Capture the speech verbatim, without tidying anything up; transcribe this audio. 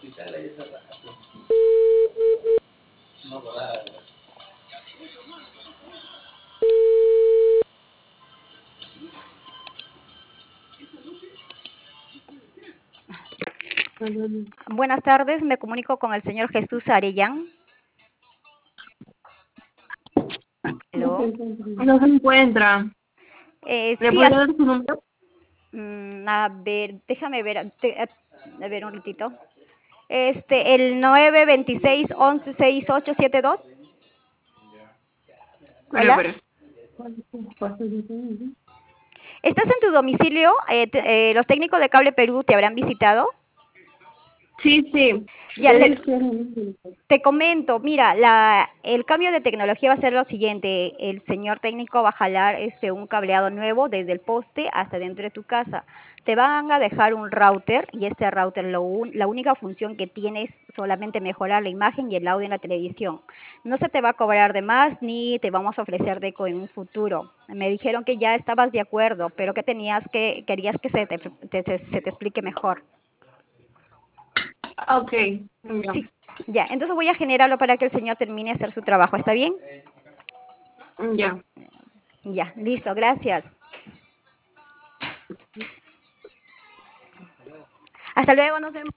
Buenas tardes, me comunico con el señor Jesús Arellán. ¿Aló? No se encuentra. Eh, ¿Le sí, podría as- dar su número? mm, a ver, déjame ver, te- a, a ver un ratito. Este, el nueve veintiséis once sesenta y ocho setenta y dos. Espera, Hola. espera. ¿Estás en tu domicilio? Eh, te- eh, los técnicos de Cable Perú te habrán visitado. Sí, sí. Ya, te, te comento, mira, la, el cambio de tecnología va a ser lo siguiente. El señor técnico va a jalar este, un cableado nuevo desde el poste hasta dentro de tu casa. Te van a dejar un router y este router, lo un- la única función que tiene es solamente mejorar la imagen y el audio en la televisión. No se te va a cobrar de más ni te vamos a ofrecer deco en un futuro. Me dijeron que ya estabas de acuerdo, pero que tenías que, querías que se te, te- te- se te explique mejor. Ok. Ya. Sí, ya, entonces voy a generarlo para que el señor termine de hacer su trabajo, ¿está bien? Ya. Ya, listo, gracias. Hasta luego, nos vemos.